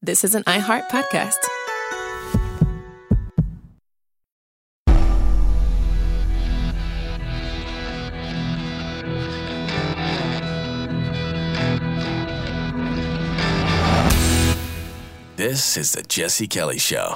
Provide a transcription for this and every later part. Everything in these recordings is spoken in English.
This is an iHeart podcast. This is the Jesse Kelly Show.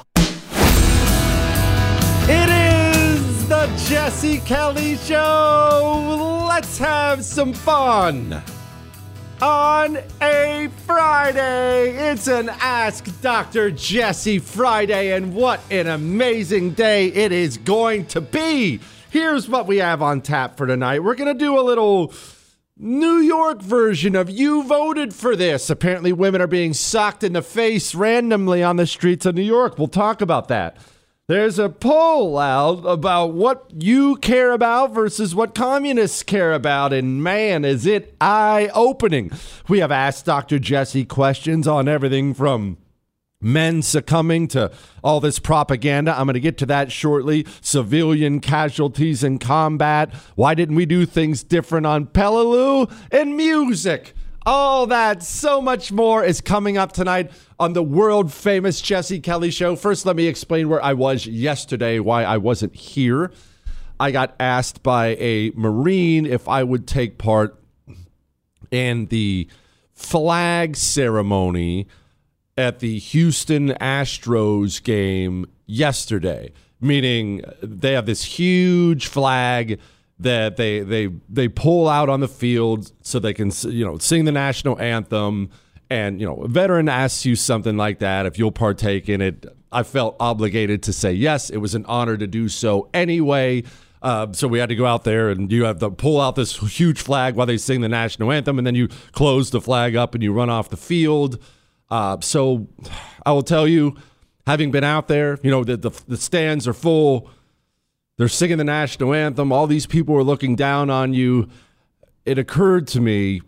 It is the Jesse Kelly Show. Let's have some fun. On a Friday, it's an Ask Dr. Jesse Friday, and what an amazing day it is going to be. Here's what we have on tap for tonight. We're going to do a little New York version of You Voted for This. Apparently women are being socked in the face randomly on the streets of New York. We'll talk about that. There's a poll out about what you care about versus what communists care about, and man, is it eye-opening. We have Asked Dr. Jesse questions on everything from men succumbing to all this propaganda. I'm going to get to that shortly. Civilian casualties in combat. Why didn't we do things different on Peleliu? And music. All that, so much more is coming up tonight on the world-famous Jesse Kelly Show. First, let me explain where I was yesterday, why I wasn't here. I got asked by a Marine if I would take part in the flag ceremony at the Houston Astros game yesterday, meaning they have this huge flag that they pull out on the field so they can, sing the national anthem. And, a veteran asks you something like that, if you'll partake in it, I felt obligated to say yes. It was an honor to do so anyway. So we had to go out there, and you have to pull out this huge flag while they sing the national anthem, and then you close the flag up and you run off the field. So I will tell you, having been out there, the stands are full. They're singing the national anthem. All these people are looking down on you. It occurred to me,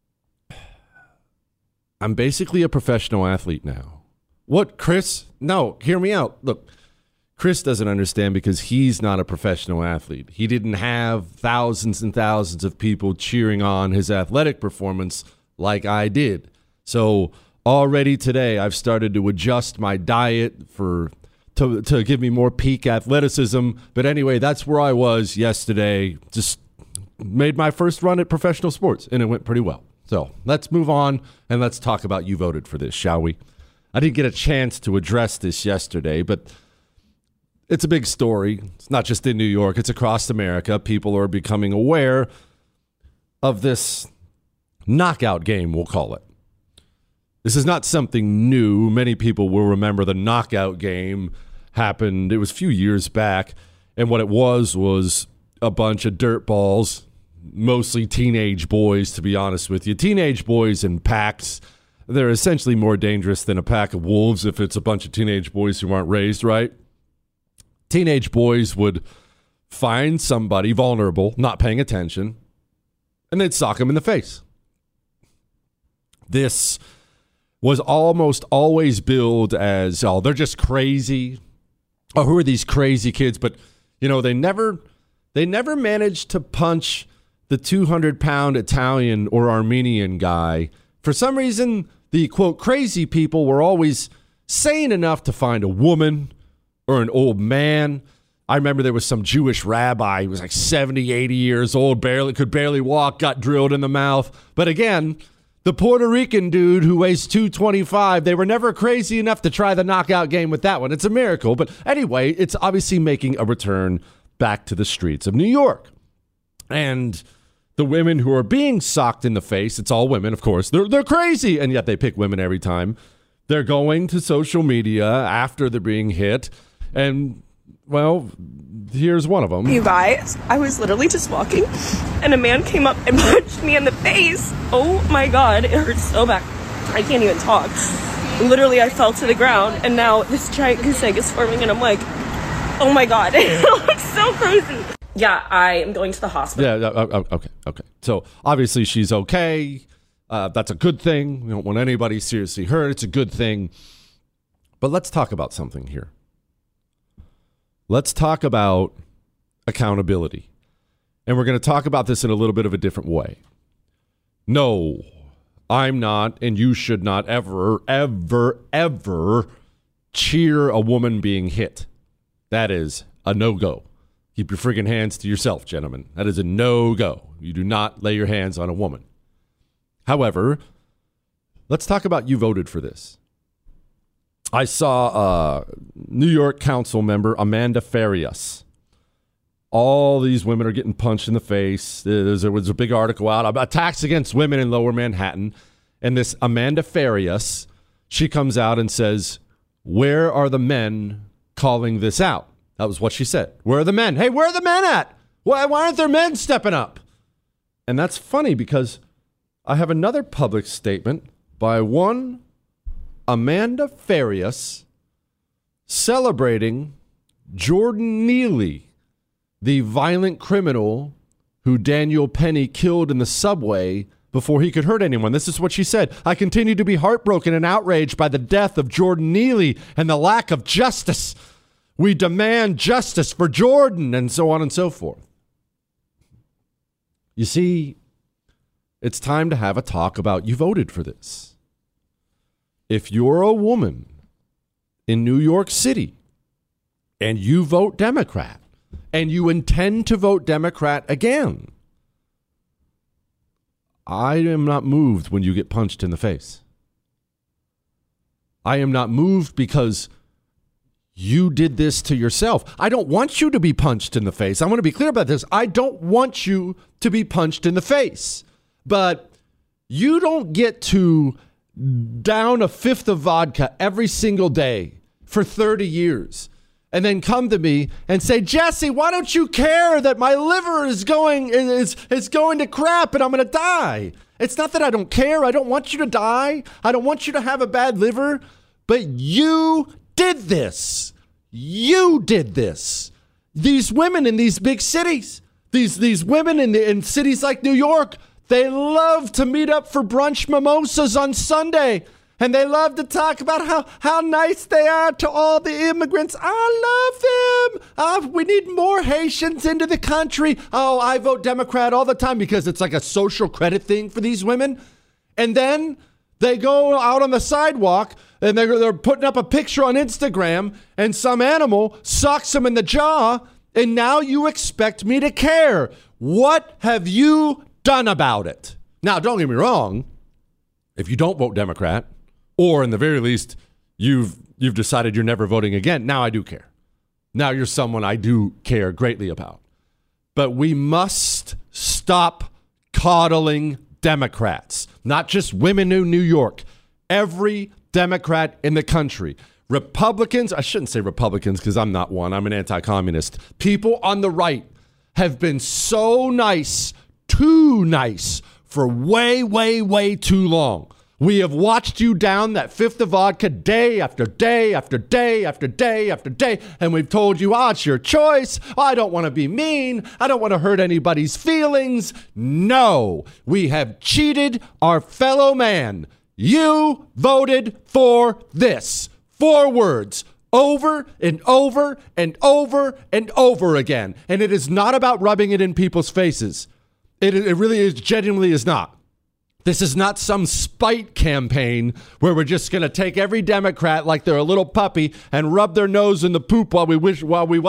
I'm basically a professional athlete now. What, Chris? No, hear me out. Look, Chris doesn't understand because he's not a professional athlete. He didn't have thousands and thousands of people cheering on his athletic performance like I did. So already today, I've started to adjust my diet to give me more peak athleticism. But anyway, that's where I was yesterday. Just made my first run at professional sports, and it went pretty well. So let's move on, and let's talk about You Voted for This, shall we? I didn't get a chance to address this yesterday, but it's a big story. It's not just in New York. It's across America. People are becoming aware of this knockout game, we'll call it. This is not something new. Many people will remember the knockout game happened. It was a few years back, and what it was a bunch of dirtballs, mostly teenage boys, to be honest with you. Teenage boys in packs. They're essentially more dangerous than a pack of wolves if it's a bunch of teenage boys who aren't raised right. Teenage boys would find somebody vulnerable, not paying attention, and they'd sock them in the face. This was almost always billed as, oh, they're just crazy. Oh, who are these crazy kids? But, they never managed to punch the 200-pound Italian or Armenian guy. For some reason, the, quote, crazy people were always sane enough to find a woman or an old man. I remember there was some Jewish rabbi. He was like 70, 80 years old, could barely walk, got drilled in the mouth. But again, the Puerto Rican dude who weighs 225, they were never crazy enough to try the knockout game with that one. It's a miracle. But anyway, it's obviously making a return back to the streets of New York. And the women who are being socked in the face, it's all women, of course, they're crazy, and yet they pick women every time. They're going to social media after they're being hit, and, well, here's one of them. You guys, I was literally just walking, and a man came up and punched me in the face. Oh my God, it hurts so bad. I can't even talk. Literally, I fell to the ground, and now this giant goose egg is forming, and I'm like, oh my God, it looks so crazy. Yeah, I am going to the hospital. Yeah, okay. So obviously she's okay. That's a good thing. We don't want anybody seriously hurt. It's a good thing. But let's talk about something here. Let's talk about accountability. And we're going to talk about this in a little bit of a different way. No, I'm not, and you should not ever, ever, ever cheer a woman being hit. That is a no-go. Keep your friggin' hands to yourself, gentlemen. That is a no-go. You do not lay your hands on a woman. However, let's talk about you voted for this. I saw New York Council member Amanda Farias. All these women are getting punched in the face. There was a big article out about attacks against women in Lower Manhattan. And this Amanda Farias, she comes out and says, where are the men calling this out? That was what she said. Where are the men? Hey, where are the men at? Why aren't there men stepping up? And that's funny because I have another public statement by one Amanda Farias celebrating Jordan Neely, the violent criminal who Daniel Penny killed in the subway before he could hurt anyone. This is what she said. I continue to be heartbroken and outraged by the death of Jordan Neely and the lack of justice. We demand justice for Jordan, and so on and so forth. You see, it's time to have a talk about you voted for this. If you're a woman in New York City and you vote Democrat, and you intend to vote Democrat again, I am not moved when you get punched in the face. I am not moved because you did this to yourself. I don't want you to be punched in the face. I want to be clear about this. I don't want you to be punched in the face. But you don't get to down a fifth of vodka every single day for 30 years. And then come to me and say, Jesse, why don't you care that my liver is going to crap and I'm going to die? It's not that I don't care. I don't want you to die. I don't want you to have a bad liver. But you did this. You did this. These women in these big cities, these women in cities like New York, they love to meet up for brunch mimosas on Sunday. And they love to talk about how nice they are to all the immigrants. I love them. We need more Haitians into the country. Oh, I vote Democrat all the time because it's like a social credit thing for these women. And then they go out on the sidewalk and they're putting up a picture on Instagram and some animal sucks them in the jaw. And now you expect me to care. What have you done about it? Now, don't get me wrong. If you don't vote Democrat, or in the very least, you've decided you're never voting again, now I do care. Now you're someone I do care greatly about. But we must stop coddling Democrats, not just women in New York, every Democrat in the country. Republicans, I shouldn't say Republicans because I'm not one, I'm an anti-communist. People on the right have been so nice, too nice, for way, way, way too long. We have watched you down that fifth of vodka day after day after day after day after day, and we've told you, it's your choice. I don't want to be mean. I don't want to hurt anybody's feelings. No, we have cheated our fellow man. You voted for this. 4 words. Over and over and over and over again. And it is not about rubbing it in people's faces. It really is, genuinely is not. This is not some spite campaign where we're just going to take every Democrat like they're a little puppy and rub their nose in the poop while we whip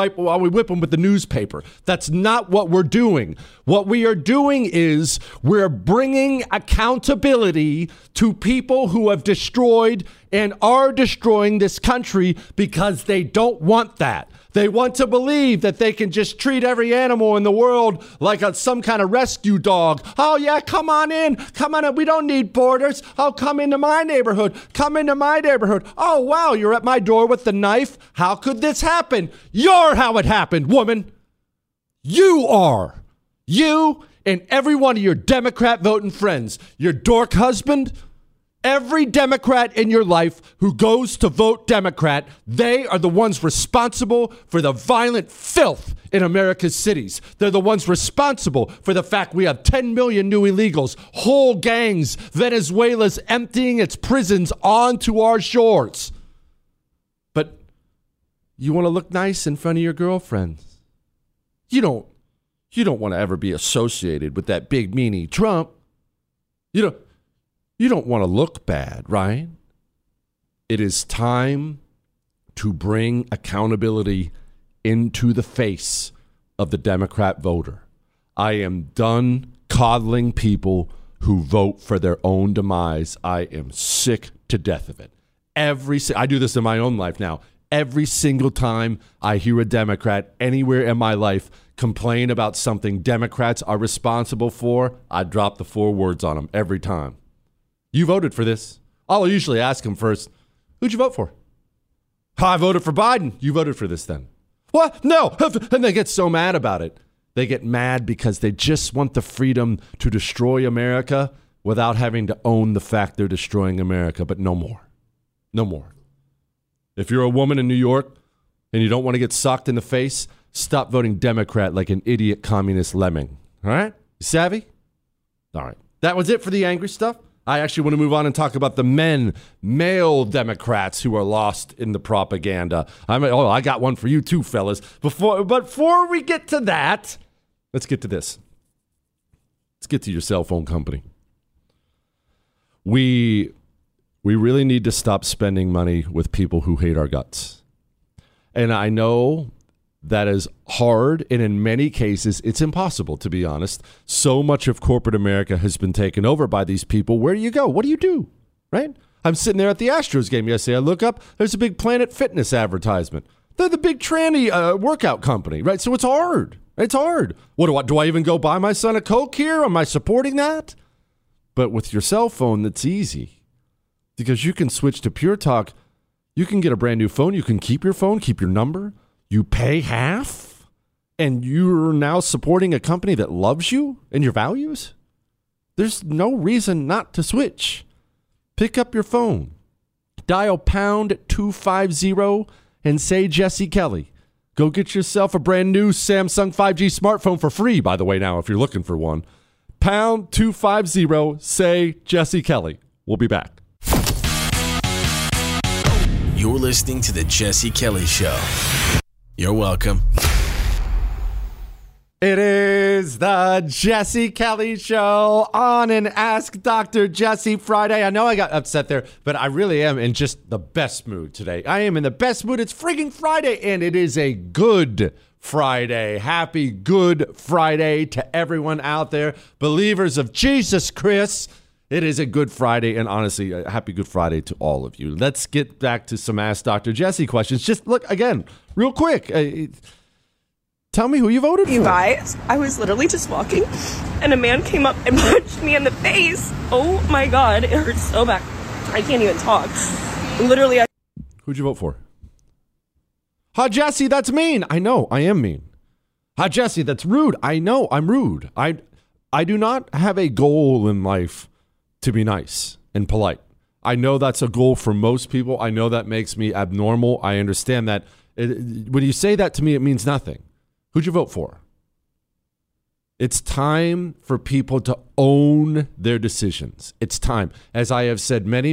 them with the newspaper. That's not what we're doing. What we are doing is we're bringing accountability to people who have destroyed and are destroying this country because they don't want that. They want to believe that they can just treat every animal in the world like some kind of rescue dog. Oh, yeah, come on in. Come on in. We don't need borders. Oh, come into my neighborhood. Come into my neighborhood. Oh, wow, you're at my door with the knife. How could this happen? You're how it happened, woman. You are. You and every one of your Democrat voting friends, your dork husband, every Democrat in your life who goes to vote Democrat, they are the ones responsible for the violent filth in America's cities. They're the ones responsible for the fact we have 10 million new illegals, whole gangs, Venezuela's emptying its prisons onto our shores. But you want to look nice in front of your girlfriends. You don't want to ever be associated with that big meanie Trump. You You don't want to look bad, right? It is time to bring accountability into the face of the Democrat voter. I am done coddling people who vote for their own demise. I am sick to death of it. I do this in my own life now. Every single time I hear a Democrat anywhere in my life complain about something Democrats are responsible for, I drop the 4 words on them every time. You voted for this. I'll usually ask them first, who'd you vote for? I voted for Biden. You voted for this then. What? No. And they get so mad about it. They get mad because they just want the freedom to destroy America without having to own the fact they're destroying America, but no more. No more. If you're a woman in New York and you don't want to get socked in the face, stop voting Democrat like an idiot communist lemming. All right? You savvy? All right. That was it for the angry stuff. I actually want to move on and talk about the male Democrats who are lost in the propaganda. I got one for you too, fellas. Before we get to that, let's get to this. Let's get to your cell phone company. We really need to stop spending money with people who hate our guts. And I know that is hard, and in many cases, it's impossible, to be honest. So much of corporate America has been taken over by these people. Where do you go? What do you do? Right? I'm sitting there at the Astros game yesterday. I look up, there's a big Planet Fitness advertisement. They're the big tranny workout company, right? So it's hard. It's hard. What do I even go buy my son a Coke here? Am I supporting that? But with your cell phone, that's easy. Because you can switch to Pure Talk. You can get a brand new phone. You can keep your phone, keep your number. You pay half, and you're now supporting a company that loves you and your values? There's no reason not to switch. Pick up your phone. Dial pound 250 and say Jesse Kelly. Go get yourself a brand new Samsung 5G smartphone for free, by the way, now, if you're looking for one. Pound 250, say Jesse Kelly. We'll be back. You're listening to The Jesse Kelly Show. You're welcome. It is the Jesse Kelly Show on an Ask Dr. Jesse Friday. I know I got upset there, but I really am in just the best mood today. I am in the best mood. It's freaking Friday, and it is a good Friday. Happy Good Friday to everyone out there. Believers of Jesus Christ. It is a Good Friday, and honestly, a happy Good Friday to all of you. Let's get back to some Ask Dr. Jesse questions. Just look, again, real quick. Tell me who you voted for. You guys, I was literally just walking, and a man came up and punched me in the face. Oh my God, it hurts so bad. I can't even talk. Literally, Who'd you vote for? Ha, Jesse, that's mean. I know, I am mean. Ha, Jesse, that's rude. I know, I'm rude. I do not have a goal in life to be nice and polite. I know that's a goal for most people. I know that makes me abnormal. I understand that. When you say that to me, it means nothing. Who'd you vote for? It's time for people to own their decisions. It's time. As I have said many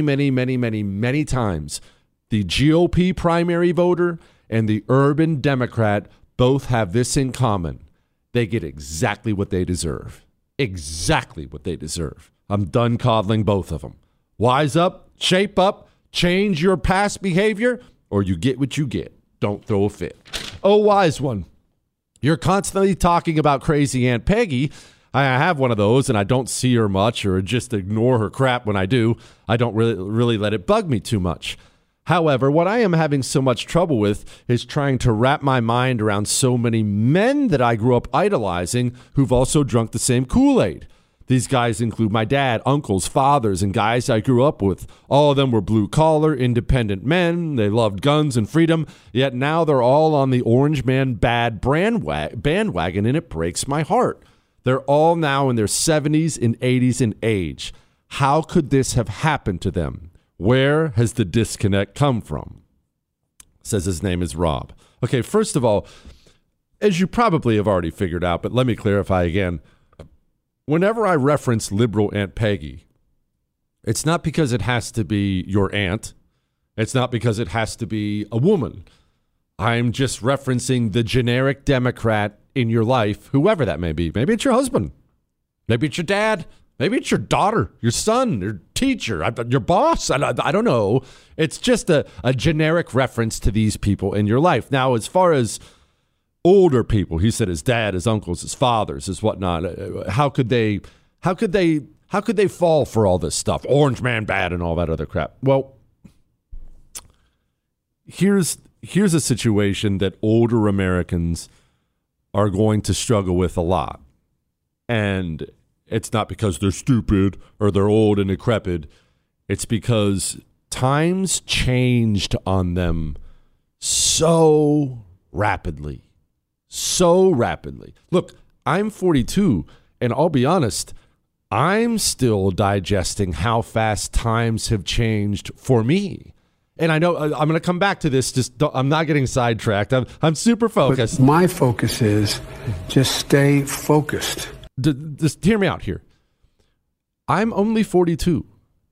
times, the GOP primary voter and the urban Democrat both have this in common. They get exactly what they deserve. Exactly what they deserve. I'm done coddling both of them. Wise up, shape up, change your past behavior, or you get what you get. Don't throw a fit. Oh, wise one. You're constantly talking about crazy Aunt Peggy. I have one of those, and I don't see her much or just ignore her crap when I do. I don't really let it bug me too much. However, what I am having so much trouble with is trying to wrap my mind around so many men that I grew up idolizing who've also drunk the same Kool-Aid. These guys include my dad, uncles, fathers, and guys I grew up with. All of them were blue-collar, independent men. They loved guns and freedom, yet now they're all on the orange man bad bandwagon, and it breaks my heart. They're all now in their 70s and 80s in age. How could this have happened to them? Where has the disconnect come from? Says his name is Rob. Okay, first of all, as you probably have already figured out, but let me clarify again. Whenever I reference liberal Aunt Peggy, it's not because it has to be your aunt. It's not because it has to be a woman. I'm just referencing the generic Democrat in your life, whoever that may be. Maybe it's your husband. Maybe it's your dad. Maybe it's your daughter, your son, your teacher, your boss. I don't know. It's just a generic reference to these people in your life. Now, as far as older people, he said his dad, his uncles, his fathers, his whatnot. How could they fall for all this stuff? Orange man bad and all that other crap. Well, here's a situation that older Americans are going to struggle with a lot. And it's not because they're stupid or they're old and decrepit. It's because times changed on them so rapidly. So rapidly. Look, I'm 42, and I'll be honest, I'm still digesting how fast times have changed for me. And I know I'm going to come back to this. I'm not getting sidetracked. I'm super focused. But my focus is just stay focused. Just hear me out here. I'm only 42.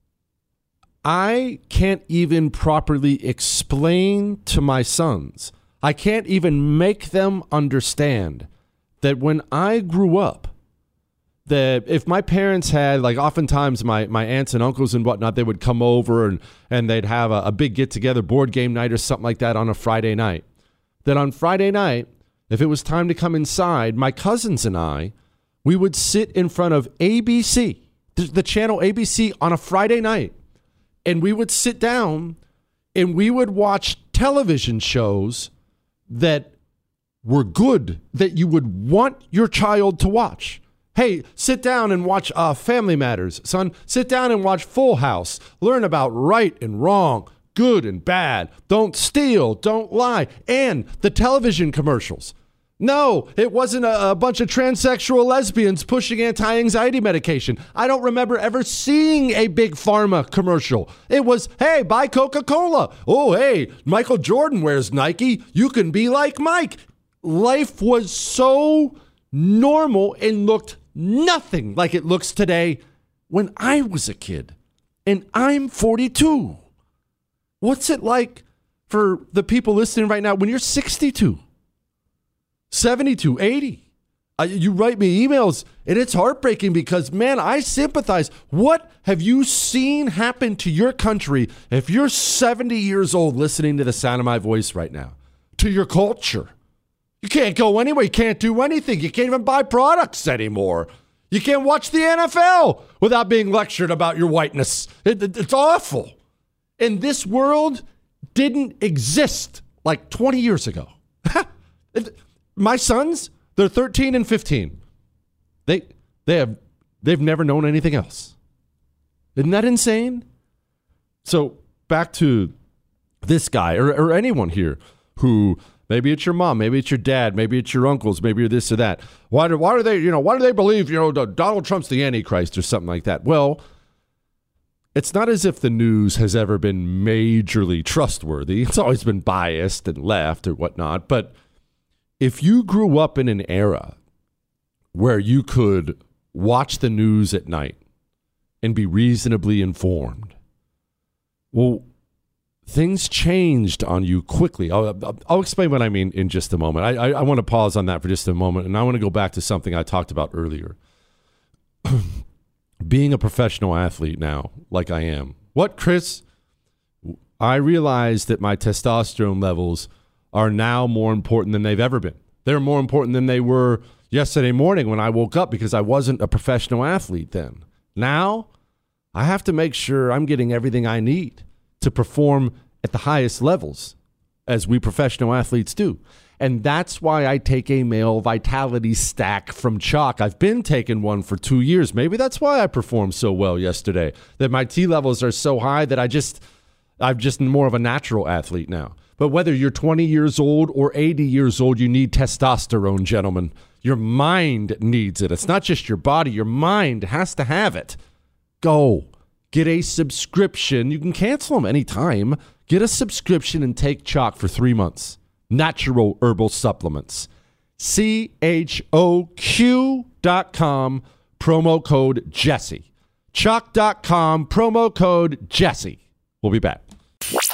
I can't even properly explain to my sons. I can't even make them understand that when I grew up, that if my parents had, like oftentimes my aunts and uncles and whatnot, they would come over and they'd have a big get-together board game night or something like that on a Friday night. That on Friday night, if it was time to come inside, my cousins and I, we would sit in front of ABC, the channel ABC on a Friday night, and we would sit down and we would watch television shows that were good, that you would want your child to watch. Hey, sit down and watch Family Matters, son. Sit down and watch Full House. Learn about right and wrong, good and bad. Don't steal, don't lie. And the television commercials. No, it wasn't a bunch of transsexual lesbians pushing anti-anxiety medication. I don't remember ever seeing a big pharma commercial. It was, hey, buy Coca-Cola. Oh, hey, Michael Jordan wears Nike. You can be like Mike. Life was so normal and looked nothing like it looks today when I was a kid. And I'm 42. What's it like for the people listening right now when you're 62? 72, 80. You write me emails, and it's heartbreaking because, man, I sympathize. What have you seen happen to your country if you're 70 years old listening to the sound of my voice right now? To your culture. You can't go anywhere. You can't do anything. You can't even buy products anymore. You can't watch the NFL without being lectured about your whiteness. It's awful. And this world didn't exist like 20 years ago. My sons, they're 13 and 15. They've never known anything else. Isn't that insane? So back to this guy or anyone here who, maybe it's your mom, maybe it's your dad, maybe it's your uncles, maybe you're this or that. Why do they believe, Donald Trump's the Antichrist or something like that? Well, it's not as if the news has ever been majorly trustworthy. It's always been biased and left or whatnot. But if you grew up in an era where you could watch the news at night and be reasonably informed, well, things changed on you quickly. I'll explain what I mean in just a moment. I want to pause on that for just a moment, and I want to go back to something I talked about earlier. Being a professional athlete now, like I am. What, Chris? I realize that my testosterone levels are now more important than they've ever been. They're more important than they were yesterday morning when I woke up because I wasn't a professional athlete then. Now, I have to make sure I'm getting everything I need to perform at the highest levels, as we professional athletes do. And that's why I take a male vitality stack from Chalk. I've been taking one for 2 years. Maybe that's why I performed so well yesterday, that my T levels are so high that I'm just more of a natural athlete now. But whether you're 20 years old or 80 years old, you need testosterone, gentlemen. Your mind needs it. It's not just your body. Your mind has to have it. Go. Get a subscription. You can cancel them anytime. Get a subscription and take Chalk for 3 months. Natural herbal supplements. CHOQ.com, promo code Jesse. Chalk.com, promo code Jesse. We'll be back.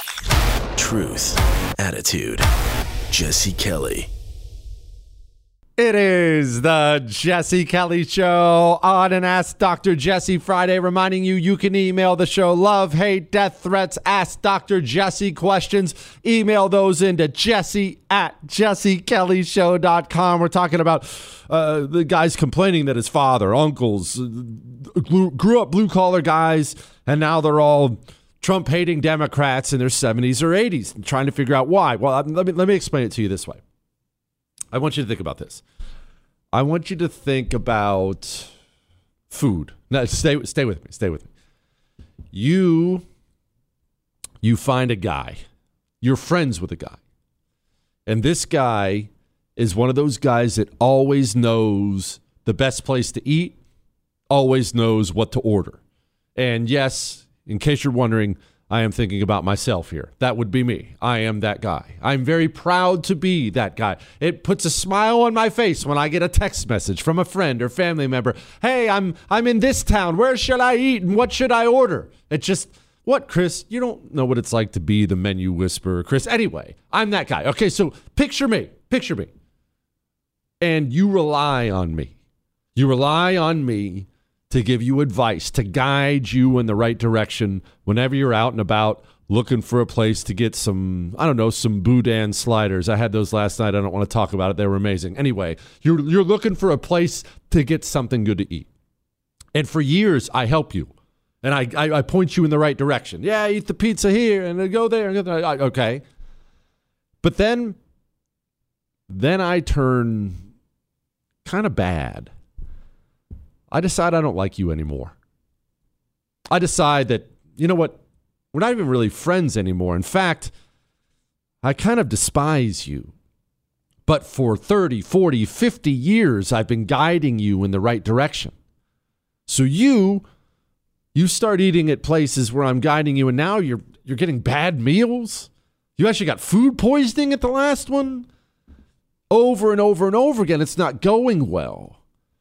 Truth, attitude, Jesse Kelly. It is the Jesse Kelly Show on an Ask Dr. Jesse Friday, reminding you can email the show love, hate, death threats, Ask Dr. Jesse questions. Email those into jesse@jessekellyshow.com. We're talking about the guys complaining that his father, uncles, grew up blue-collar guys, and now they're all Trump-hating Democrats in their 70s or 80s, and trying to figure out why. Well, let me explain it to you this way. I want you to think about this. I want you to think about food. Now, stay with me. Stay with me. You find a guy. You're friends with a guy. And this guy is one of those guys that always knows the best place to eat, always knows what to order. And yes, in case you're wondering, I am thinking about myself here. That would be me. I am that guy. I'm very proud to be that guy. It puts a smile on my face when I get a text message from a friend or family member. Hey, I'm in this town. Where should I eat and what should I order? It just, what, Chris? You don't know what it's like to be the menu whisperer, Chris. Anyway, I'm that guy. Okay, so picture me. And you rely on me. You rely on me to give you advice, to guide you in the right direction whenever you're out and about looking for a place to get some Boudin sliders. I had those last night. I don't want to talk about it. They were amazing. Anyway, you're looking for a place to get something good to eat. And for years, I help you. And I point you in the right direction. Yeah, eat the pizza here and go there. Okay. But then I turn kind of bad. I decide I don't like you anymore. I decide that, you know what, we're not even really friends anymore. In fact, I kind of despise you. But for 30, 40, 50 years, I've been guiding you in the right direction. So you start eating at places where I'm guiding you, and now you're getting bad meals. You actually got food poisoning at the last one. Over and over and over again, it's not going well.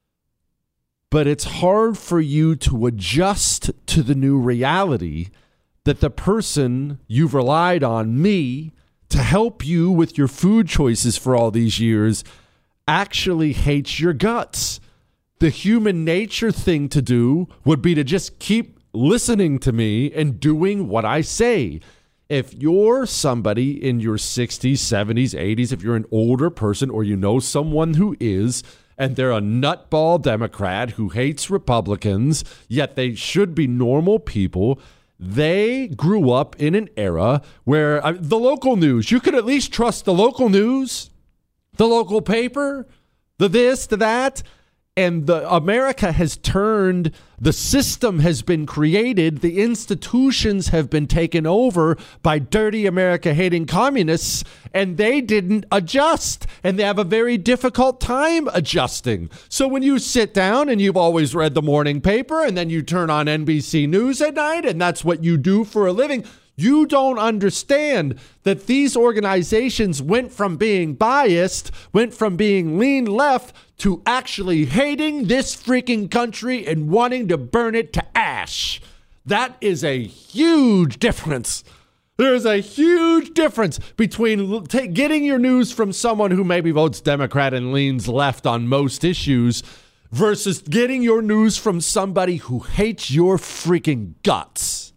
But it's hard for you to adjust to the new reality that the person you've relied on, me, to help you with your food choices for all these years, actually hates your guts. The human nature thing to do would be to just keep listening to me and doing what I say. If you're somebody in your 60s, 70s, 80s, if you're an older person or you know someone who is, and they're a nutball Democrat who hates Republicans, yet they should be normal people. They grew up in an era where the local news, you could at least trust the local news, the local paper, the this, the that. And America has turned, the system has been created, the institutions have been taken over by dirty America-hating communists, and they didn't adjust, and they have a very difficult time adjusting. So when you sit down and you've always read the morning paper, and then you turn on NBC News at night, and that's what you do for a living, you don't understand that these organizations went from being biased, went from being lean left, to actually hating this freaking country and wanting to burn it to ash. That is a huge difference. There's a huge difference between getting your news from someone who maybe votes Democrat and leans left on most issues versus getting your news from somebody who hates your freaking guts.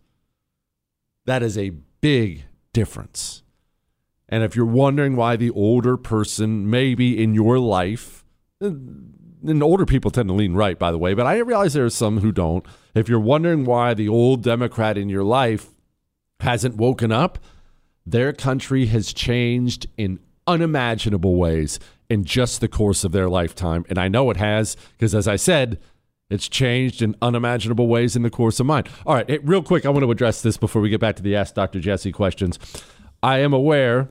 That is a big difference. And if you're wondering why the older person maybe in your life, and older people tend to lean right, by the way, but I realize there are some who don't. If you're wondering why the old Democrat in your life hasn't woken up, their country has changed in unimaginable ways in just the course of their lifetime. And I know it has, because as I said, it's changed in unimaginable ways in the course of mine. All right, real quick, I want to address this before we get back to the Ask Dr. Jesse questions. I am aware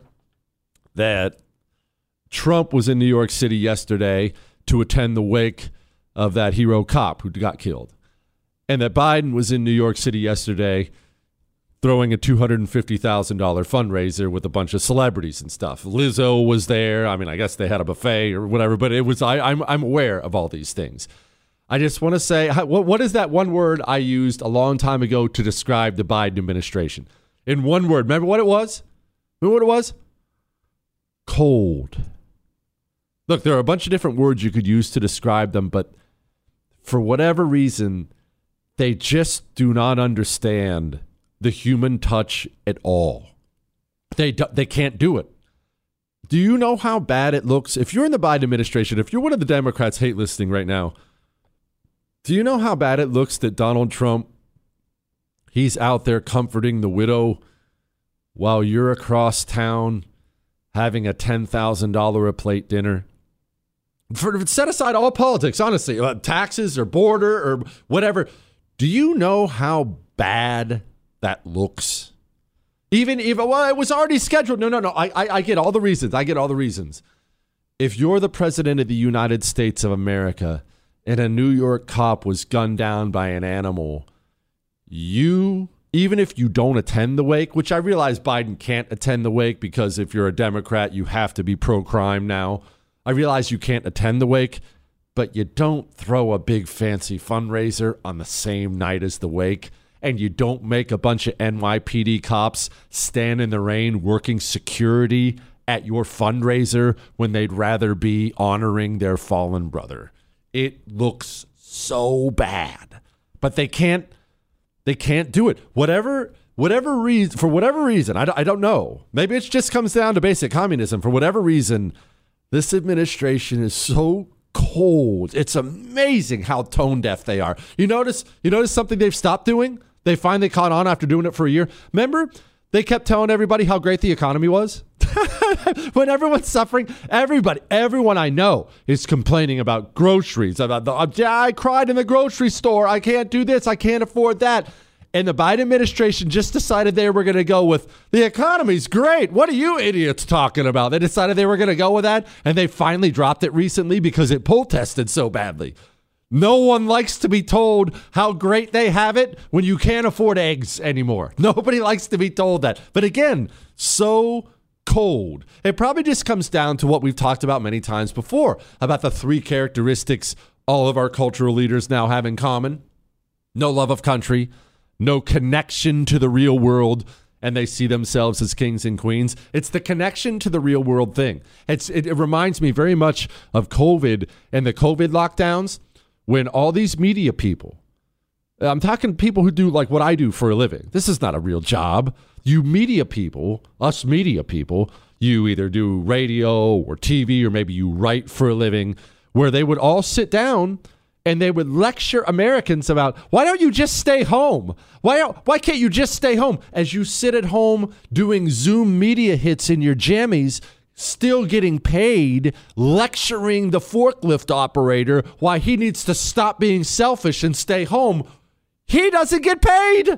that Trump was in New York City yesterday to attend the wake of that hero cop who got killed. And that Biden was in New York City yesterday throwing a $250,000 fundraiser with a bunch of celebrities and stuff. Lizzo was there. I mean, I guess they had a buffet or whatever, but it was I'm aware of all these things. I just want to say, what is that one word I used a long time ago to describe the Biden administration? In one word. Remember what it was? Remember what it was? Cold. Look, there are a bunch of different words you could use to describe them, but for whatever reason, they just do not understand the human touch at all. They can't do it. Do you know how bad it looks? If you're in the Biden administration, if you're one of the Democrats hate listening right now, do you know how bad it looks that Donald Trump, he's out there comforting the widow while you're across town having a $10,000 a plate dinner? Set aside all politics, honestly, taxes or border or whatever. Do you know how bad that looks? Even well, it was already scheduled. No. I get all the reasons. If you're the president of the United States of America and a New York cop was gunned down by an animal, even if you don't attend the wake, which I realize Biden can't attend the wake because if you're a Democrat, you have to be pro-crime now. I realize you can't attend the wake, but you don't throw a big fancy fundraiser on the same night as the wake. And you don't make a bunch of NYPD cops stand in the rain working security at your fundraiser when they'd rather be honoring their fallen brother. It looks so bad, but they can't do it. For whatever reason, I don't know. Maybe it just comes down to basic communism. For whatever reason, this administration is so cold. It's amazing how tone deaf they are. You notice something they've stopped doing? They finally caught on after doing it for a year. Remember, they kept telling everybody how great the economy was? When everyone's suffering, everyone I know is complaining about groceries. I cried in the grocery store. I can't do this. I can't afford that. And the Biden administration just decided they were going to go with, the economy's great. What are you idiots talking about? They decided they were going to go with that, and they finally dropped it recently because it pull tested so badly. No one likes to be told how great they have it when you can't afford eggs anymore. Nobody likes to be told that. But again, so cold. It probably just comes down to what we've talked about many times before, about the three characteristics all of our cultural leaders now have in common. No love of country, no connection to the real world, and they see themselves as kings and queens. It's the connection to the real world thing. It reminds me very much of COVID and the COVID lockdowns. When all these media people, I'm talking people who do like what I do for a living. This is not a real job. You media people, us media people, you either do radio or TV or maybe you write for a living, where they would all sit down and they would lecture Americans about, why don't you just stay home? Why can't you just stay home? As you sit at home doing Zoom media hits in your jammies, still getting paid, lecturing the forklift operator why he needs to stop being selfish and stay home. He doesn't get paid.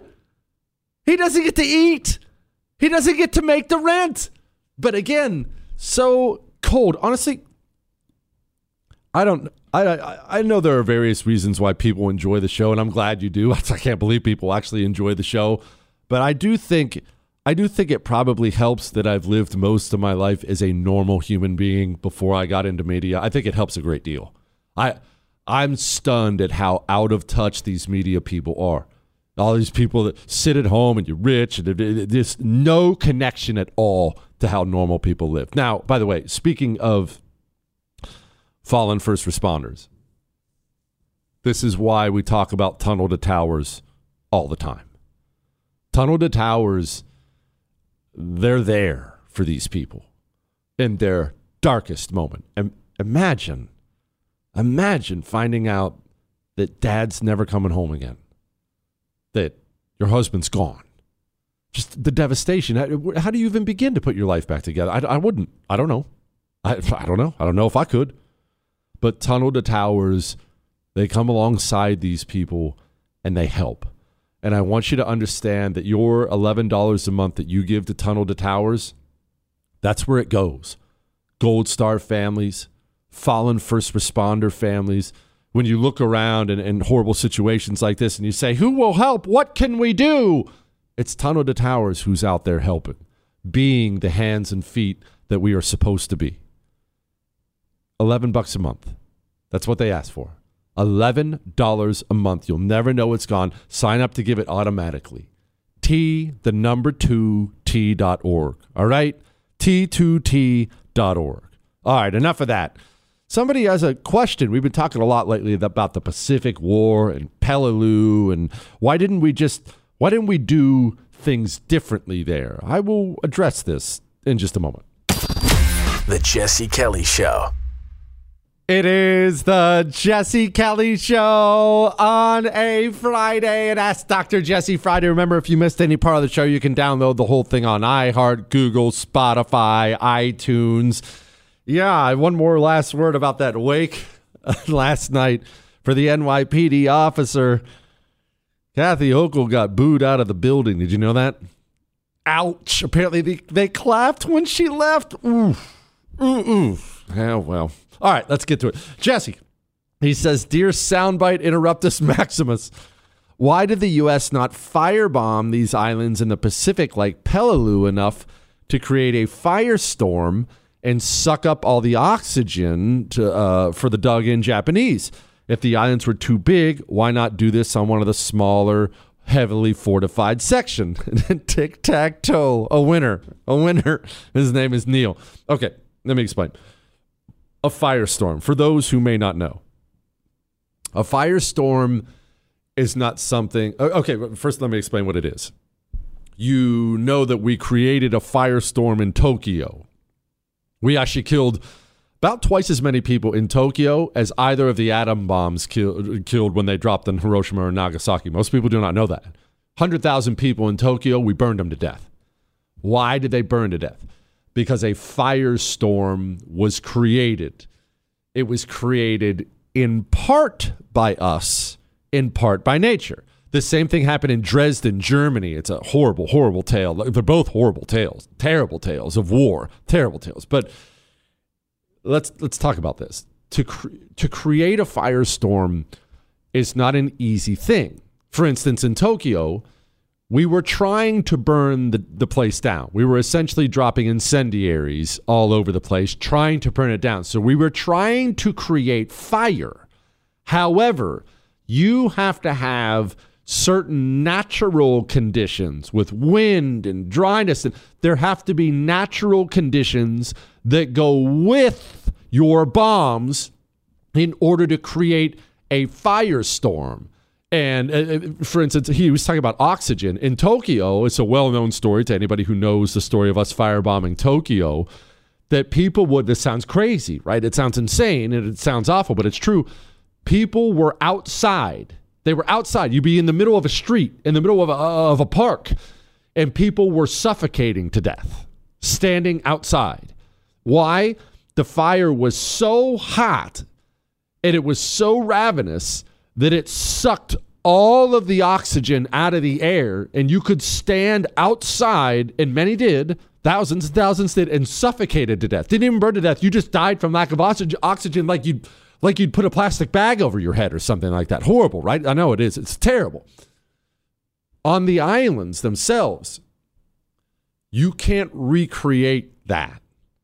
He doesn't get to eat. He doesn't get to make the rent. But again, so cold. Honestly, I know there are various reasons why people enjoy the show, and I'm glad you do. I can't believe people actually enjoy the show. But I do think it probably helps that I've lived most of my life as a normal human being before I got into media. I think it helps a great deal. I'm stunned at how out of touch these media people are. All these people that sit at home and you're rich, and there's no connection at all to how normal people live. Now, by the way, speaking of fallen first responders, this is why we talk about Tunnel to Towers all the time. Tunnel to Towers, they're there for these people in their darkest moment. And imagine finding out that dad's never coming home again, that your husband's gone. Just the devastation. How do you even begin to put your life back together? I wouldn't. I don't know. I don't know. I don't know if I could. But Tunnel to Towers, they come alongside these people and they help. And I want you to understand that your $11 a month that you give to Tunnel to Towers, that's where it goes. Gold Star families, fallen first responder families. When you look around in horrible situations like this and you say, who will help? What can we do? It's Tunnel to Towers who's out there helping, being the hands and feet that we are supposed to be. $11 a month. That's what they asked for. $11 a month. You'll never know it's gone. Sign up to give it automatically. T2T.org. All right? T2T.org. All right, enough of that. Somebody has a question. We've been talking a lot lately about the Pacific War and Peleliu, and why didn't we do things differently there? I will address this in just a moment. The Jesse Kelly Show. It is the Jesse Kelly Show on a Friday, and Ask Dr. Jesse Friday. Remember, if you missed any part of the show, you can download the whole thing on iHeart, Google, Spotify, iTunes. Yeah, one more last word about that wake last night for the NYPD officer. Kathy Hochul got booed out of the building. Did you know that? Ouch. Apparently they clapped when she left. Oof. Oof. Yeah, well. All right, let's get to it. Jesse, he says, Dear Soundbite Interruptus Maximus, why did the U.S. not firebomb these islands in the Pacific like Peleliu enough to create a firestorm and suck up all the oxygen for the dug-in Japanese? If the islands were too big, why not do this on one of the smaller, heavily fortified sections? Tic-tac-toe, a winner. His name is Neil. Okay, let me explain. A firestorm, for those who may not know. A firestorm is not something... Okay, first let me explain what it is. You know that we created a firestorm in Tokyo. We actually killed about twice as many people in Tokyo as either of the atom bombs killed when they dropped in Hiroshima or Nagasaki. Most people do not know that. 100,000 people in Tokyo, we burned them to death. Why did they burn to death? Because a firestorm was created. It was created in part by us, in part by nature. The same thing happened in Dresden, Germany. It's a horrible, horrible tale. They're both horrible tales, terrible tales of war, terrible tales. But let's talk about this. To create a firestorm is not an easy thing. For instance, in Tokyo, we were trying to burn the place down. We were essentially dropping incendiaries all over the place, trying to burn it down. So we were trying to create fire. However, you have to have certain natural conditions with wind and dryness. And there have to be natural conditions that go with your bombs in order to create a firestorm. And for instance, he was talking about oxygen. In Tokyo, it's a well-known story to anybody who knows the story of us firebombing Tokyo, that people would, this sounds crazy, right? It sounds insane and it sounds awful, but it's true. People were outside. They were outside. You'd be in the middle of a street, in the middle of a park, and people were suffocating to death, standing outside. Why? The fire was so hot and it was so ravenous that it sucked all of the oxygen out of the air, and you could stand outside, and many did, thousands and thousands did, and suffocated to death. Didn't even burn to death. You just died from lack of oxygen like you'd put a plastic bag over your head or something like that. Horrible, right? I know it is. It's terrible. On the islands themselves, you can't recreate that.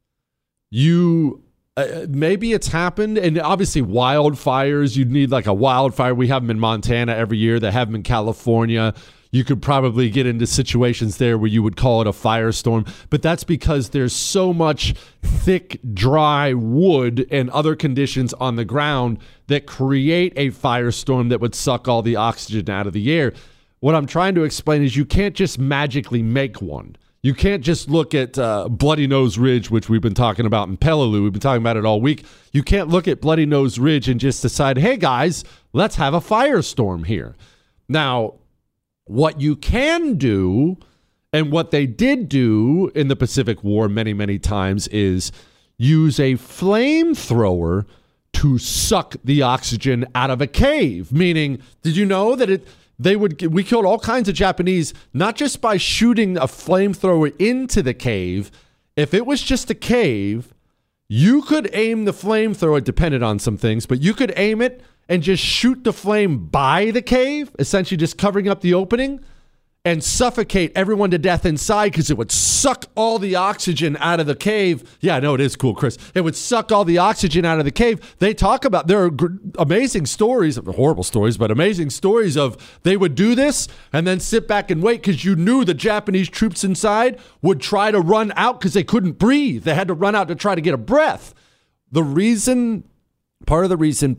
Maybe it's happened, and obviously wildfires, you'd need like a wildfire. We have them in Montana every year. They have them in California. You could probably get into situations there where you would call it a firestorm, but that's because there's so much thick, dry wood and other conditions on the ground that create a firestorm that would suck all the oxygen out of the air. What I'm trying to explain is you can't just magically make one. You can't just look at Bloody Nose Ridge, which we've been talking about in Peleliu. We've been talking about it all week. You can't look at Bloody Nose Ridge and just decide, hey, guys, let's have a firestorm here. Now, what you can do, and what they did do in the Pacific War many, many times, is use a flamethrower to suck the oxygen out of a cave. Meaning, did you know that we killed all kinds of Japanese, not just by shooting a flamethrower into the cave. If it was just a cave, you could aim the flamethrower, it depended on some things, but you could aim it and just shoot the flame by the cave, essentially just covering up the opening, and suffocate everyone to death inside because it would suck all the oxygen out of the cave. Yeah, I know it is cool, Chris. It would suck all the oxygen out of the cave. They talk about, there are amazing stories, horrible stories, but amazing stories of they would do this and then sit back and wait because you knew the Japanese troops inside would try to run out because they couldn't breathe. They had to run out to try to get a breath. The reason part of the reason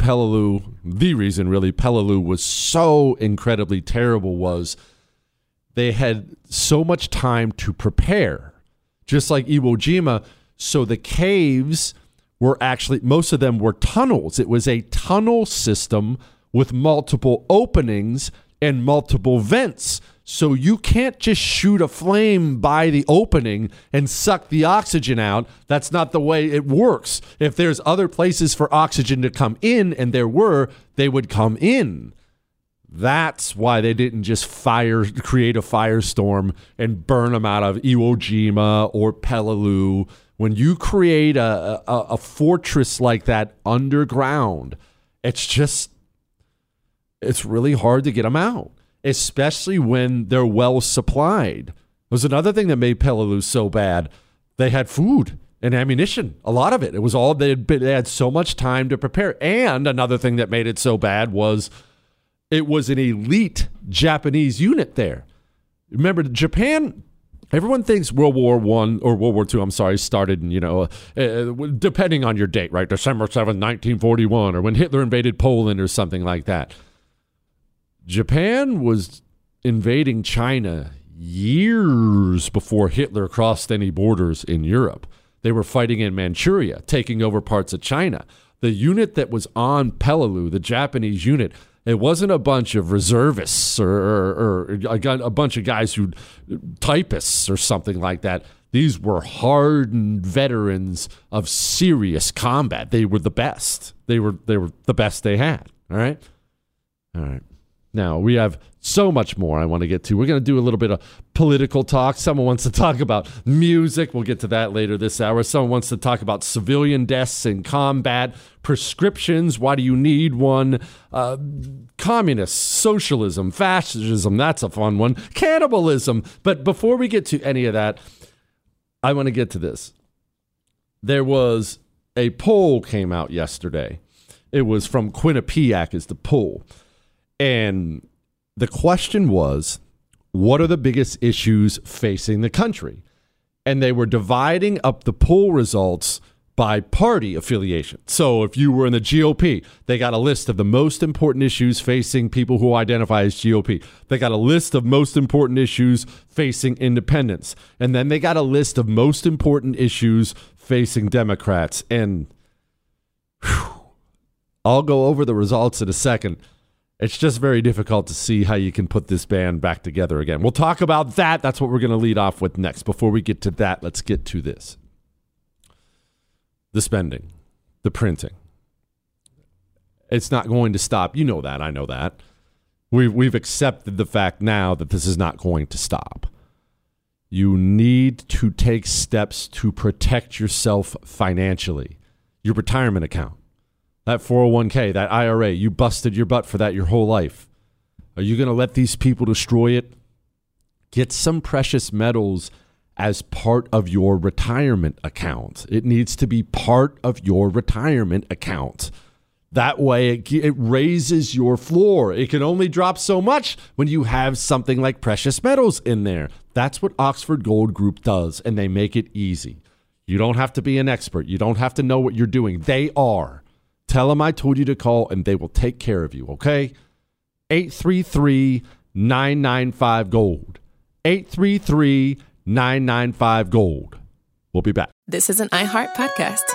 Peleliu was so incredibly terrible was they had so much time to prepare, just like Iwo Jima. So the caves were actually, most of them were tunnels. It was a tunnel system with multiple openings and multiple vents. So you can't just shoot a flame by the opening and suck the oxygen out. That's not the way it works. If there's other places for oxygen to come in, and there were, they would come in. That's why they didn't just create a firestorm and burn them out of Iwo Jima or Peleliu. When you create a fortress like that underground, it's really hard to get them out, especially when they're well supplied. It was another thing that made Peleliu so bad. They had food and ammunition, a lot of it. It was all, they had so much time to prepare. And another thing that made it so bad was it was an elite Japanese unit there. Remember, Japan, everyone thinks World War I or World War II, started in, depending on your date, right? December 7th, 1941, or when Hitler invaded Poland or something like that. Japan was invading China years before Hitler crossed any borders in Europe. They were fighting in Manchuria, taking over parts of China. The unit that was on Peleliu, the Japanese unit, it wasn't a bunch of reservists or a bunch of guys typists or something like that. These were hardened veterans of serious combat. They were the best. They were the best they had. All right. Now, we have so much more I want to get to. We're going to do a little bit of political talk. Someone wants to talk about music. We'll get to that later this hour. Someone wants to talk about civilian deaths in combat, prescriptions. Why do you need one? Communists, socialism, fascism. That's a fun one. Cannibalism. But before we get to any of that, I want to get to this. There was a poll came out yesterday. It was from Quinnipiac is the poll. And the question was, what are the biggest issues facing the country? And they were dividing up the poll results by party affiliation. So if you were in the GOP, they got a list of the most important issues facing people who identify as GOP. They got a list of most important issues facing independents. And then they got a list of most important issues facing Democrats. And I'll go over the results in a second. It's just very difficult to see how you can put this band back together again. We'll talk about that. That's what we're going to lead off with next. Before we get to that, let's get to this. The spending, the printing. It's not going to stop. You know that. I know that. We've accepted the fact now that this is not going to stop. You need to take steps to protect yourself financially. Your retirement account. That 401k, that IRA, you busted your butt for that your whole life. Are you going to let these people destroy it? Get some precious metals as part of your retirement account. It needs to be part of your retirement account. That way it raises your floor. It can only drop so much when you have something like precious metals in there. That's what Oxford Gold Group does, and they make it easy. You don't have to be an expert. You don't have to know what you're doing. They are. Tell them I told you to call, and they will take care of you, okay? 833-995-GOLD. 833-995-GOLD. We'll be back. This is an iHeart podcast.